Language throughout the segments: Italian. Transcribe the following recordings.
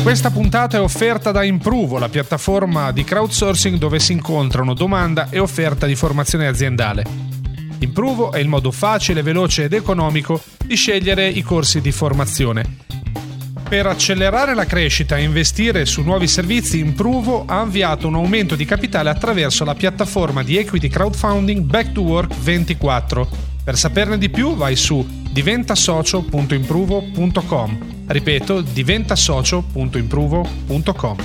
Questa puntata è offerta da Improvo, la piattaforma di crowdsourcing dove si incontrano domanda e offerta di formazione aziendale. Improvo è il modo facile, veloce ed economico di scegliere i corsi di formazione. Per accelerare la crescita e investire su nuovi servizi, Improvo ha avviato un aumento di capitale attraverso la piattaforma di equity crowdfunding Back to Work 24. Per saperne di più vai su diventasocio.improvo.com. Ripeto, diventasocio.improvo.com.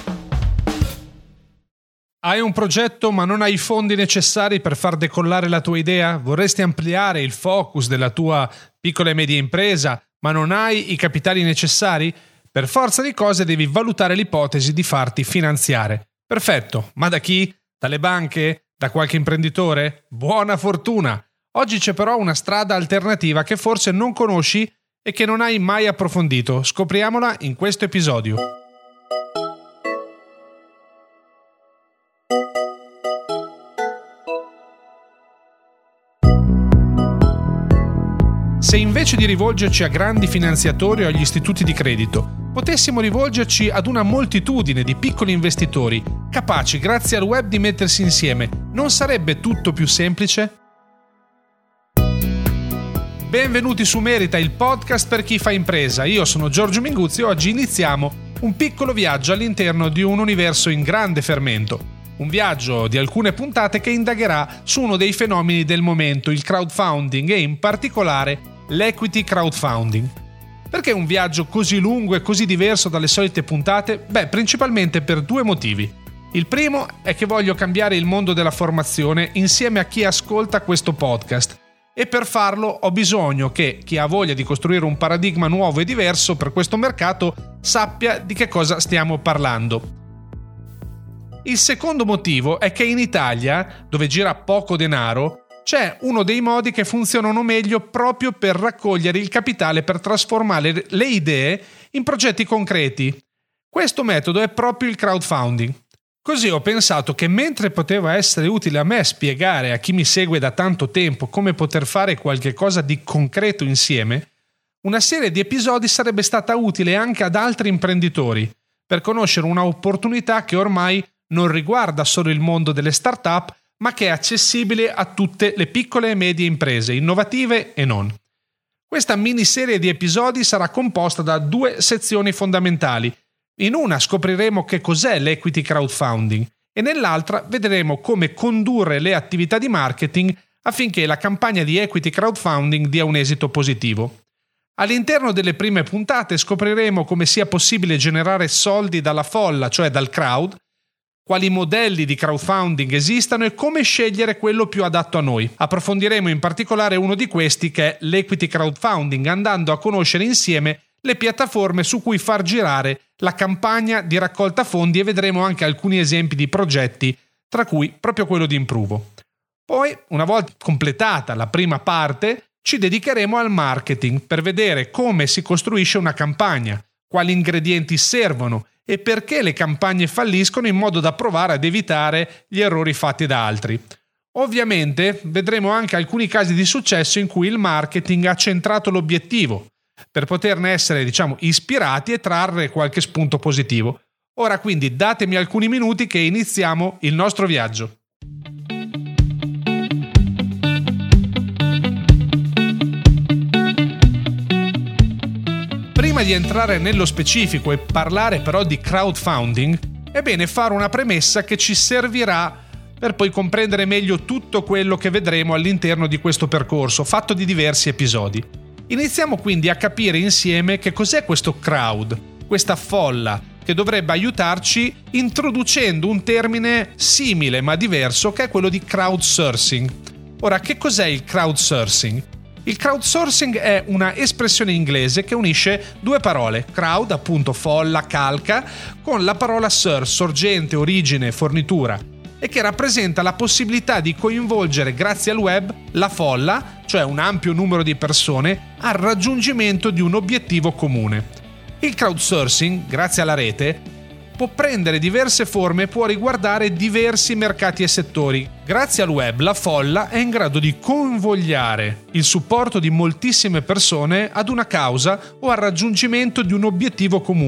Hai un progetto ma non hai i fondi necessari per far decollare la tua idea? Vorresti ampliare il focus della tua piccola e media impresa ma non hai i capitali necessari? Per forza di cose devi valutare l'ipotesi di farti finanziare. Perfetto, ma da chi? Dalle banche? Da qualche imprenditore? Buona fortuna! Oggi c'è però una strada alternativa che forse non conosci e che non hai mai approfondito. Scopriamola in questo episodio. Se invece di rivolgerci a grandi finanziatori o agli istituti di credito, potessimo rivolgerci ad una moltitudine di piccoli investitori, capaci grazie al web di mettersi insieme, non sarebbe tutto più semplice? Benvenuti su Merita, il podcast per chi fa impresa. Io sono Giorgio Minguzzi e oggi iniziamo un piccolo viaggio all'interno di un universo in grande fermento. Un viaggio di alcune puntate che indagherà su uno dei fenomeni del momento, il crowdfunding e in particolare l'equity crowdfunding. Perché un viaggio così lungo e così diverso dalle solite puntate? Principalmente per due motivi. Il primo è che voglio cambiare il mondo della formazione insieme a chi ascolta questo podcast. E per farlo ho bisogno che chi ha voglia di costruire un paradigma nuovo e diverso per questo mercato sappia di che cosa stiamo parlando. Il secondo motivo è che in Italia, dove gira poco denaro, c'è uno dei modi che funzionano meglio proprio per raccogliere il capitale per trasformare le idee in progetti concreti. Questo metodo è proprio il crowdfunding. Così ho pensato che mentre poteva essere utile a me spiegare a chi mi segue da tanto tempo come poter fare qualche cosa di concreto insieme, una serie di episodi sarebbe stata utile anche ad altri imprenditori per conoscere una opportunità che ormai non riguarda solo il mondo delle start-up, ma che è accessibile a tutte le piccole e medie imprese, innovative e non. Questa miniserie di episodi sarà composta da due sezioni fondamentali. In una scopriremo che cos'è l'equity crowdfunding e nell'altra vedremo come condurre le attività di marketing affinché la campagna di equity crowdfunding dia un esito positivo. All'interno delle prime puntate scopriremo come sia possibile generare soldi dalla folla, cioè dal crowd, quali modelli di crowdfunding esistano e come scegliere quello più adatto a noi. Approfondiremo in particolare uno di questi che è l'equity crowdfunding, andando a conoscere insieme le piattaforme su cui far girare la campagna di raccolta fondi e vedremo anche alcuni esempi di progetti, tra cui proprio quello di Improvo. Poi, una volta completata la prima parte, ci dedicheremo al marketing per vedere come si costruisce una campagna, quali ingredienti servono e perché le campagne falliscono in modo da provare ad evitare gli errori fatti da altri. Ovviamente vedremo anche alcuni casi di successo in cui il marketing ha centrato l'obiettivo, per poterne essere, ispirati e trarre qualche spunto positivo. Ora quindi datemi alcuni minuti che iniziamo il nostro viaggio. Prima di entrare nello specifico e parlare però di crowdfunding, è bene fare una premessa che ci servirà per poi comprendere meglio tutto quello che vedremo all'interno di questo percorso, fatto di diversi episodi. Iniziamo quindi a capire insieme che cos'è questo crowd, questa folla, che dovrebbe aiutarci introducendo un termine simile ma diverso che è quello di crowdsourcing. Ora, che cos'è il crowdsourcing? Il crowdsourcing è una espressione inglese che unisce due parole, crowd, appunto folla, calca, con la parola source, sorgente, origine, fornitura, e che rappresenta la possibilità di coinvolgere grazie al web la folla, cioè un ampio numero di persone, al raggiungimento di un obiettivo comune. Il crowdsourcing, grazie alla rete, può prendere diverse forme e può riguardare diversi mercati e settori. Grazie al web la folla è in grado di convogliare il supporto di moltissime persone ad una causa o al raggiungimento di un obiettivo comune,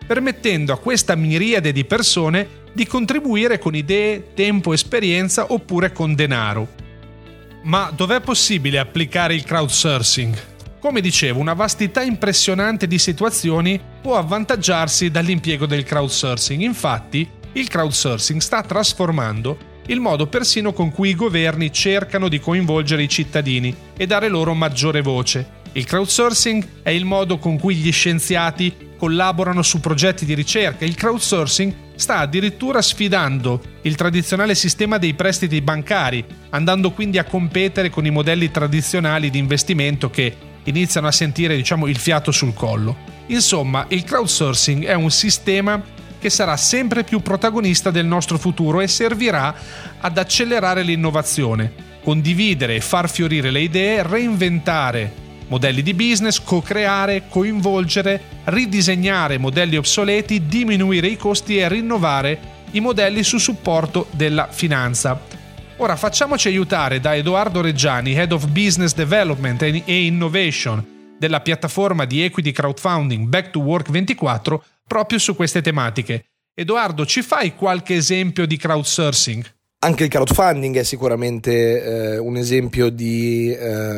permettendo a questa miriade di persone di contribuire con idee, tempo, esperienza oppure con denaro. Ma dov'è possibile applicare il crowdsourcing? Come dicevo, una vastità impressionante di situazioni può avvantaggiarsi dall'impiego del crowdsourcing. Infatti, il crowdsourcing sta trasformando il modo persino con cui i governi cercano di coinvolgere i cittadini e dare loro maggiore voce. Il crowdsourcing è il modo con cui gli scienziati collaborano su progetti di ricerca. Il crowdsourcing sta addirittura sfidando il tradizionale sistema dei prestiti bancari, andando quindi a competere con i modelli tradizionali di investimento che iniziano a sentire, il fiato sul collo. Insomma, il crowdsourcing è un sistema che sarà sempre più protagonista del nostro futuro e servirà ad accelerare l'innovazione, condividere e far fiorire le idee, reinventare modelli di business, co-creare, coinvolgere, ridisegnare modelli obsoleti, diminuire i costi e rinnovare i modelli su supporto della finanza. Ora facciamoci aiutare da Edoardo Reggiani, Head of Business Development e Innovation della piattaforma di equity crowdfunding Back to Work 24 proprio su queste tematiche. Edoardo, ci fai qualche esempio di crowdsourcing? Anche il crowdfunding è sicuramente un esempio di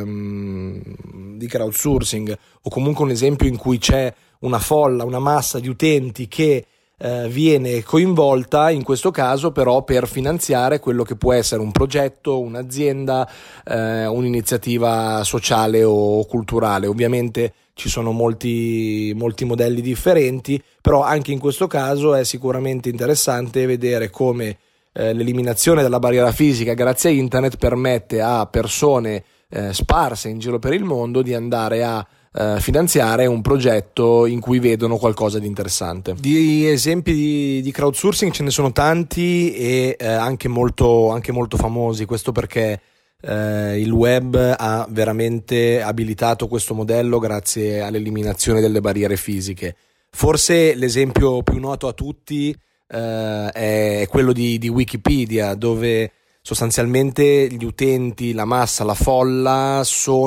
crowdsourcing, o comunque un esempio in cui c'è una folla, una massa di utenti che viene coinvolta, in questo caso però per finanziare quello che può essere un progetto, un'azienda, un'iniziativa sociale o culturale. Ovviamente ci sono molti modelli differenti, però anche in questo caso è sicuramente interessante vedere come l'eliminazione della barriera fisica grazie a internet permette a persone sparse in giro per il mondo di andare a finanziare un progetto in cui vedono qualcosa di interessante. Di esempi di crowdsourcing ce ne sono tanti e anche molto famosi, questo perché il web ha veramente abilitato questo modello grazie all'eliminazione delle barriere fisiche. Forse l'esempio più noto a tutti è quello di Wikipedia, dove sostanzialmente gli utenti, la massa, la folla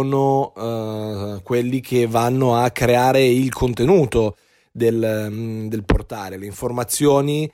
sono quelli che vanno a creare il contenuto del portale. Le informazioni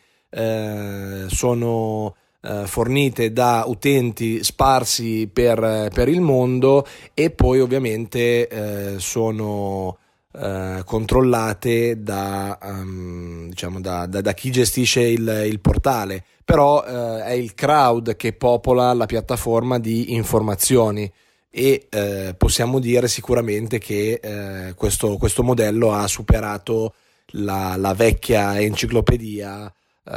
sono fornite da utenti sparsi per il mondo e poi ovviamente sono controllate da chi gestisce il portale, però è il crowd che popola la piattaforma di informazioni e possiamo dire sicuramente che questo modello ha superato la vecchia enciclopedia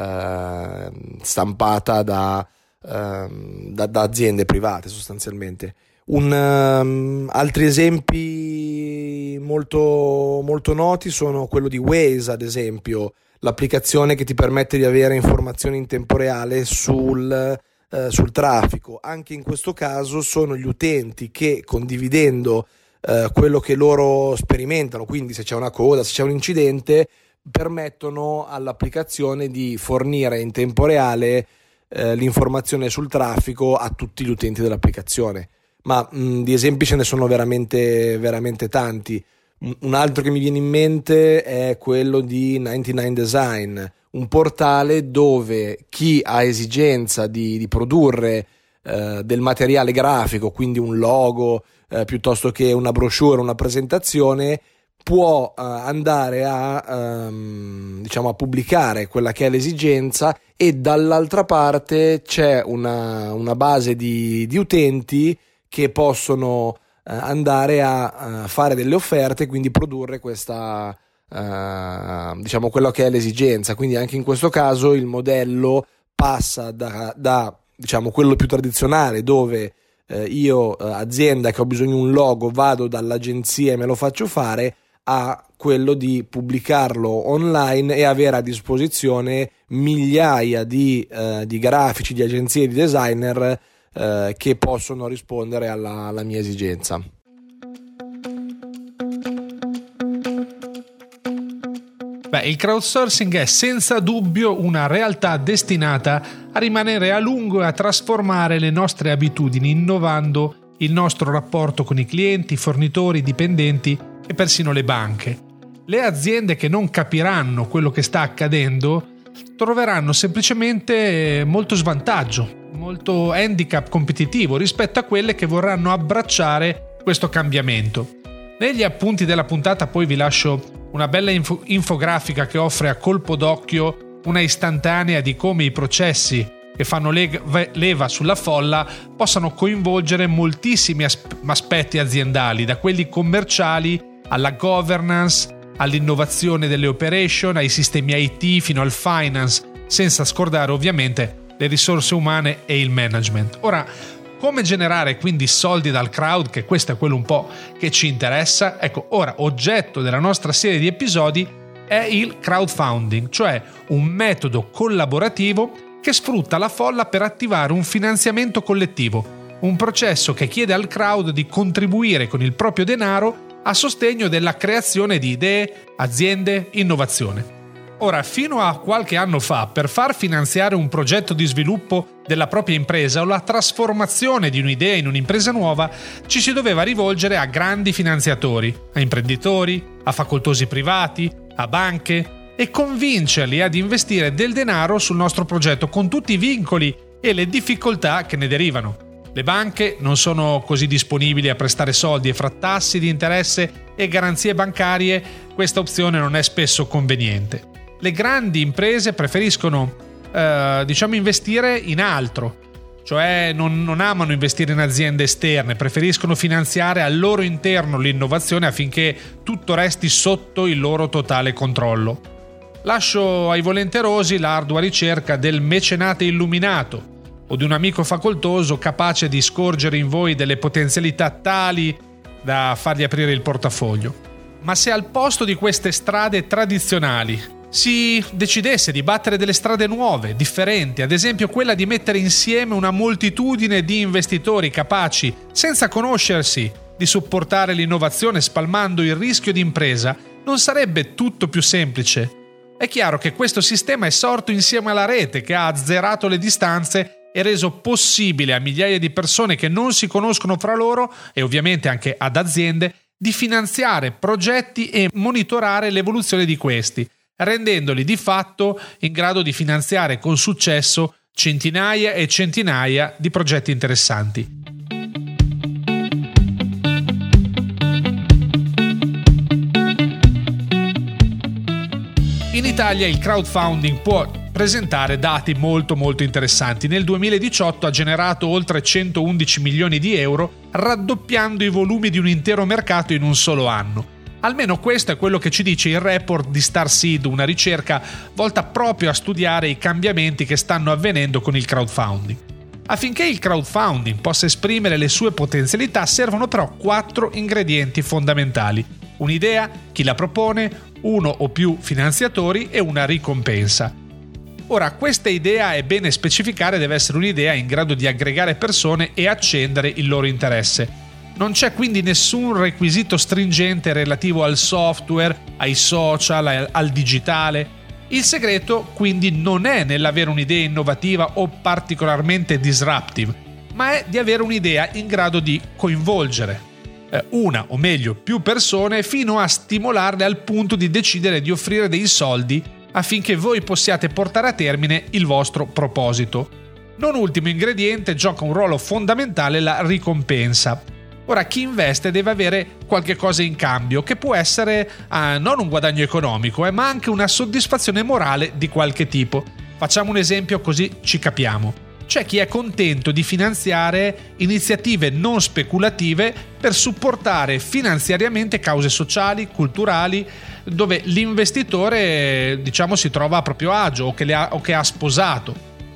stampata da aziende private sostanzialmente. Altri esempi molto noti sono quello di Waze, ad esempio, l'applicazione che ti permette di avere informazioni in tempo reale sul traffico. Anche in questo caso sono gli utenti che, condividendo quello che loro sperimentano, quindi se c'è una coda, se c'è un incidente, permettono all'applicazione di fornire in tempo reale l'informazione sul traffico a tutti gli utenti dell'applicazione. Ma di esempi ce ne sono veramente tanti. Un altro che mi viene in mente è quello di 99 Design, un portale dove chi ha esigenza di produrre del materiale grafico, quindi un logo piuttosto che una brochure, una presentazione, può andare a pubblicare quella che è l'esigenza, e dall'altra parte c'è una base di utenti che possono andare a fare delle offerte, quindi produrre questa quello che è l'esigenza. Quindi anche in questo caso il modello passa da quello più tradizionale, dove io azienda che ho bisogno di un logo vado dall'agenzia e me lo faccio fare, a quello di pubblicarlo online e avere a disposizione migliaia di grafici, di agenzie e di designer che possono rispondere alla mia esigenza. Il crowdsourcing è senza dubbio una realtà destinata a rimanere a lungo e a trasformare le nostre abitudini, innovando il nostro rapporto con i clienti, i fornitori, i dipendenti e persino le banche. Le aziende che non capiranno quello che sta accadendo troveranno semplicemente molto svantaggio, molto handicap competitivo rispetto a quelle che vorranno abbracciare questo cambiamento. Negli appunti della puntata poi vi lascio una bella infografica che offre a colpo d'occhio una istantanea di come i processi che fanno leva sulla folla possano coinvolgere moltissimi aspetti aziendali, da quelli commerciali alla governance, all'innovazione delle operation, ai sistemi IT fino al finance, senza scordare ovviamente le risorse umane e il management. Ora, come generare quindi soldi dal crowd, che questo è quello un po' che ci interessa? Ecco, ora oggetto della nostra serie di episodi è il crowdfunding, cioè un metodo collaborativo che sfrutta la folla per attivare un finanziamento collettivo, un processo che chiede al crowd di contribuire con il proprio denaro a sostegno della creazione di idee, aziende, innovazione. Ora, fino a qualche anno fa, per far finanziare un progetto di sviluppo della propria impresa o la trasformazione di un'idea in un'impresa nuova, ci si doveva rivolgere a grandi finanziatori, a imprenditori, a facoltosi privati, a banche, e convincerli ad investire del denaro sul nostro progetto con tutti i vincoli e le difficoltà che ne derivano. Le banche non sono così disponibili a prestare soldi e fra tassi di interesse e garanzie bancarie questa opzione non è spesso conveniente. Le grandi imprese preferiscono investire in altro, cioè non amano investire in aziende esterne, preferiscono finanziare al loro interno l'innovazione affinché tutto resti sotto il loro totale controllo. Lascio ai volenterosi l'ardua ricerca del mecenate illuminato o di un amico facoltoso capace di scorgere in voi delle potenzialità tali da fargli aprire il portafoglio. Ma se al posto di queste strade tradizionali si decidesse di battere delle strade nuove, differenti, ad esempio quella di mettere insieme una moltitudine di investitori capaci, senza conoscersi, di supportare l'innovazione spalmando il rischio di impresa, non sarebbe tutto più semplice? È chiaro che questo sistema è sorto insieme alla rete che ha azzerato le distanze e reso possibile a migliaia di persone che non si conoscono fra loro e ovviamente anche ad aziende di finanziare progetti e monitorare l'evoluzione di questi, rendendoli di fatto in grado di finanziare con successo centinaia e centinaia di progetti interessanti. In Italia il crowdfunding può presentare dati molto interessanti. Nel 2018 ha generato oltre 111 milioni di euro, raddoppiando i volumi di un intero mercato in un solo anno. Almeno questo è quello che ci dice il report di Starseed, una ricerca volta proprio a studiare i cambiamenti che stanno avvenendo con il crowdfunding. Affinché il crowdfunding possa esprimere le sue potenzialità servono però 4 ingredienti fondamentali: un'idea, chi la propone, uno o più finanziatori e una ricompensa. Ora, questa idea è bene specificare, deve essere un'idea in grado di aggregare persone e accendere il loro interesse. Non c'è quindi nessun requisito stringente relativo al software, ai social, al digitale. Il segreto quindi non è nell'avere un'idea innovativa o particolarmente disruptive, ma è di avere un'idea in grado di coinvolgere una o meglio più persone fino a stimolarle al punto di decidere di offrire dei soldi affinché voi possiate portare a termine il vostro proposito. Non ultimo ingrediente, gioca un ruolo fondamentale la ricompensa. Ora, chi investe deve avere qualche cosa in cambio, che può essere non un guadagno economico, ma anche una soddisfazione morale di qualche tipo. Facciamo un esempio così ci capiamo. C'è chi è contento di finanziare iniziative non speculative per supportare finanziariamente cause sociali, culturali, dove l'investitore, si trova a proprio agio o che ha sposato,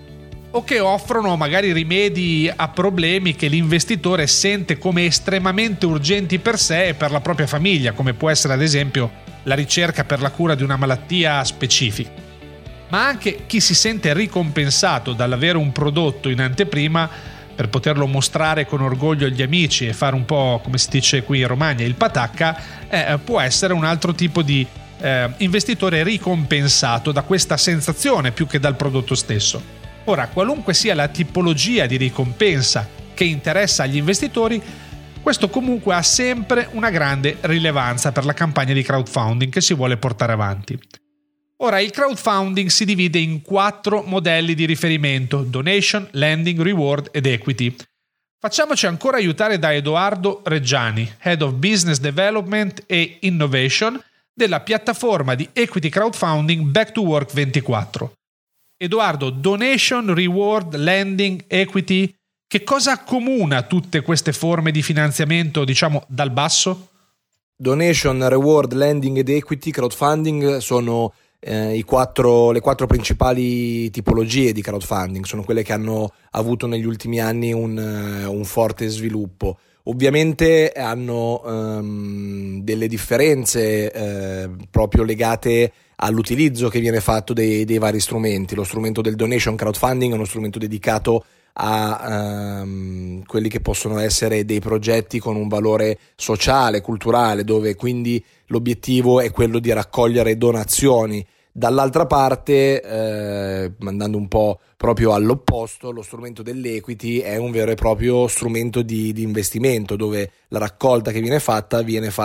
o che offrono magari rimedi a problemi che l'investitore sente come estremamente urgenti per sé e per la propria famiglia, come può essere ad esempio la ricerca per la cura di una malattia specifica. Ma anche chi si sente ricompensato dall'avere un prodotto in anteprima per poterlo mostrare con orgoglio agli amici e fare un po', come si dice qui in Romagna, il patacca, può essere un altro tipo di investitore ricompensato da questa sensazione più che dal prodotto stesso. Ora, qualunque sia la tipologia di ricompensa che interessa agli investitori, questo comunque ha sempre una grande rilevanza per la campagna di crowdfunding che si vuole portare avanti. Ora, il crowdfunding si divide in 4 modelli di riferimento: donation, lending, reward ed equity. Facciamoci ancora aiutare da Edoardo Reggiani, Head of Business Development e Innovation della piattaforma di equity crowdfunding Back to Work 24. Edoardo, donation, reward, lending, equity, che cosa accomuna tutte queste forme di finanziamento, diciamo, dal basso? Donation, reward, lending ed equity crowdfunding sono le 4 principali tipologie di crowdfunding, sono quelle che hanno avuto negli ultimi anni un forte sviluppo. Ovviamente hanno delle differenze proprio legate all'utilizzo che viene fatto dei vari strumenti. Lo strumento del donation crowdfunding è uno strumento dedicato a quelli che possono essere dei progetti con un valore sociale, culturale, dove quindi l'obiettivo è quello di raccogliere donazioni. Dall'altra parte, andando un po' proprio all'opposto, lo strumento dell'equity è un vero e proprio strumento di investimento, dove la raccolta che viene fatta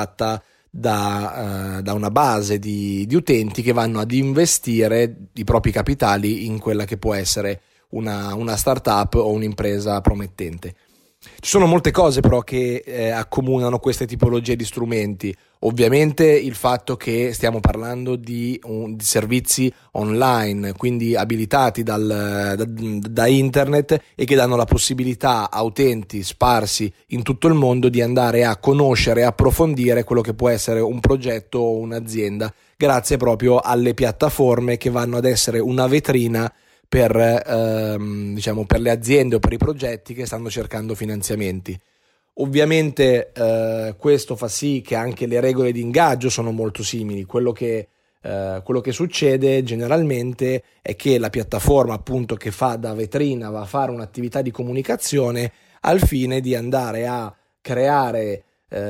da una base di utenti che vanno ad investire i propri capitali in quella che può essere una startup o un'impresa promettente. Ci sono molte cose però che accomunano queste tipologie di strumenti. Ovviamente il fatto che stiamo parlando di servizi online, quindi abilitati da internet, e che danno la possibilità a utenti sparsi in tutto il mondo di andare a conoscere e approfondire quello che può essere un progetto o un'azienda, grazie proprio alle piattaforme che vanno ad essere una vetrina per le aziende o per i progetti che stanno cercando finanziamenti. Ovviamente questo fa sì che anche le regole di ingaggio sono molto simili. Quello che succede generalmente è che la piattaforma, appunto, che fa da vetrina, va a fare un'attività di comunicazione al fine di andare a creare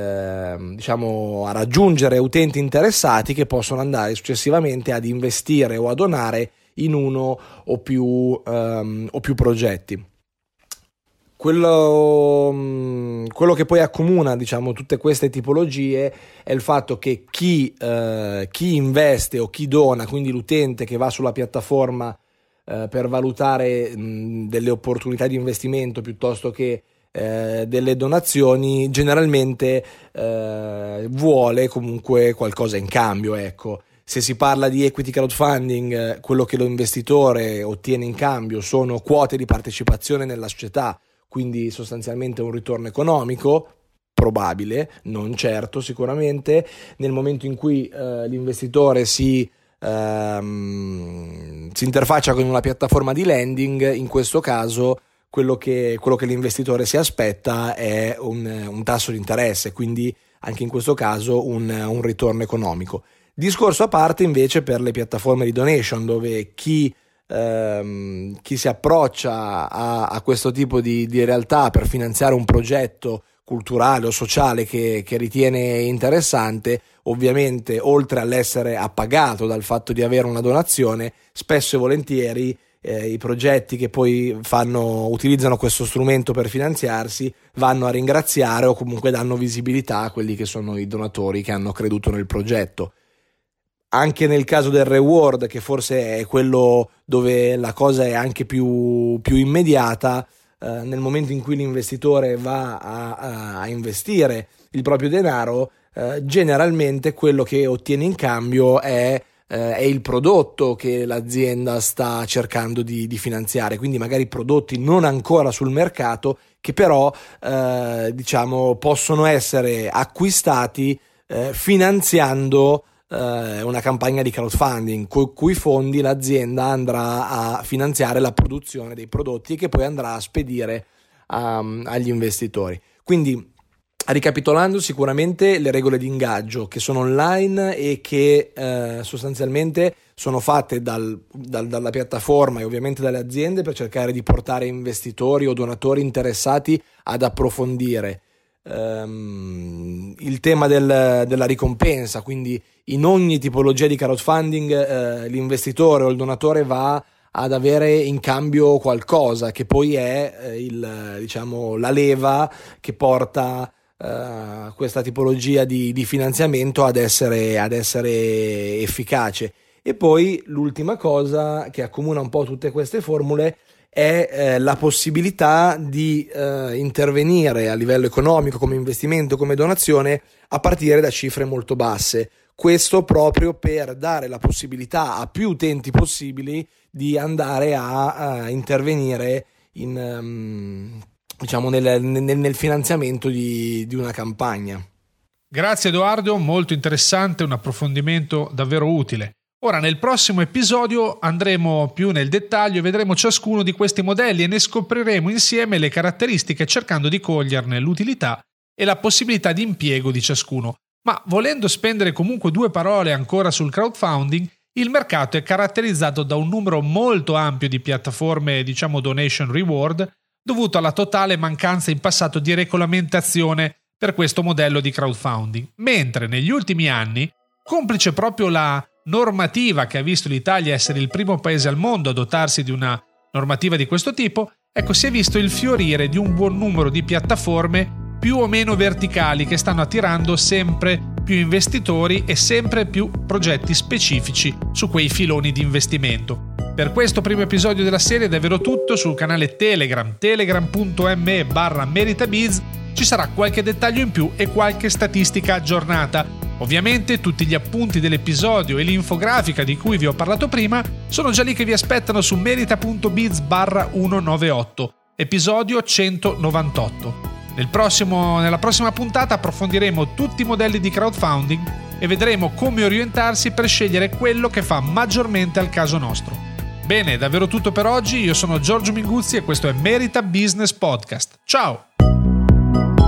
a raggiungere utenti interessati che possono andare successivamente ad investire o a donare in uno o più progetti. Quello che poi accomuna, diciamo, tutte queste tipologie è il fatto che chi investe o chi dona, quindi l'utente che va sulla piattaforma per valutare delle opportunità di investimento piuttosto che delle donazioni, generalmente vuole comunque qualcosa in cambio, ecco. Se si parla di equity crowdfunding, quello che lo investitore ottiene in cambio sono quote di partecipazione nella società, quindi sostanzialmente un ritorno economico probabile, non certo sicuramente. Nel momento in cui l'investitore si interfaccia con una piattaforma di lending, in questo caso quello che l'investitore si aspetta è un tasso di interesse, quindi anche in questo caso un ritorno economico. Discorso a parte invece per le piattaforme di donation, dove chi si approccia a questo tipo di realtà per finanziare un progetto culturale o sociale che ritiene interessante, ovviamente oltre all'essere appagato dal fatto di avere una donazione, spesso e volentieri i progetti che poi utilizzano questo strumento per finanziarsi vanno a ringraziare o comunque danno visibilità a quelli che sono i donatori che hanno creduto nel progetto. Anche nel caso del reward, che forse è quello dove la cosa è anche più immediata, nel momento in cui l'investitore va a investire il proprio denaro, generalmente quello che ottiene in cambio è il prodotto che l'azienda sta cercando di finanziare, quindi magari prodotti non ancora sul mercato che però possono essere acquistati finanziando una campagna di crowdfunding, cui fondi l'azienda andrà a finanziare la produzione dei prodotti che poi andrà a spedire agli investitori. Quindi, ricapitolando, sicuramente le regole di ingaggio che sono online e che sostanzialmente sono fatte dalla piattaforma e ovviamente dalle aziende per cercare di portare investitori o donatori interessati ad approfondire il tema della ricompensa. Quindi in ogni tipologia di crowdfunding l'investitore o il donatore va ad avere in cambio qualcosa che poi è la leva che porta questa tipologia di finanziamento ad essere efficace. E poi l'ultima cosa che accomuna un po' tutte queste formule è la possibilità di intervenire a livello economico, come investimento, come donazione, a partire da cifre molto basse. Questo proprio per dare la possibilità a più utenti possibili di andare a intervenire nel finanziamento di una campagna. Grazie Edoardo, molto interessante, un approfondimento davvero utile. Ora nel prossimo episodio andremo più nel dettaglio e vedremo ciascuno di questi modelli e ne scopriremo insieme le caratteristiche cercando di coglierne l'utilità e la possibilità di impiego di ciascuno. Ma volendo spendere comunque 2 parole ancora sul crowdfunding, il mercato è caratterizzato da un numero molto ampio di piattaforme, donation reward, dovuto alla totale mancanza in passato di regolamentazione per questo modello di crowdfunding, mentre negli ultimi anni, complice proprio la normativa che ha visto l'Italia essere il primo paese al mondo a dotarsi di una normativa di questo tipo, si è visto il fiorire di un buon numero di piattaforme più o meno verticali che stanno attirando sempre più investitori e sempre più progetti specifici su quei filoni di investimento. Per questo primo episodio della serie è davvero tutto. Sul canale Telegram, telegram.me/meritabiz, ci sarà qualche dettaglio in più e qualche statistica aggiornata. Ovviamente tutti gli appunti dell'episodio e l'infografica di cui vi ho parlato prima sono già lì che vi aspettano su merita.biz/198, episodio 198. Nella prossima puntata approfondiremo tutti i modelli di crowdfunding e vedremo come orientarsi per scegliere quello che fa maggiormente al caso nostro. Bene, è davvero tutto per oggi. Io sono Giorgio Minguzzi e questo è Merita Business Podcast. Ciao!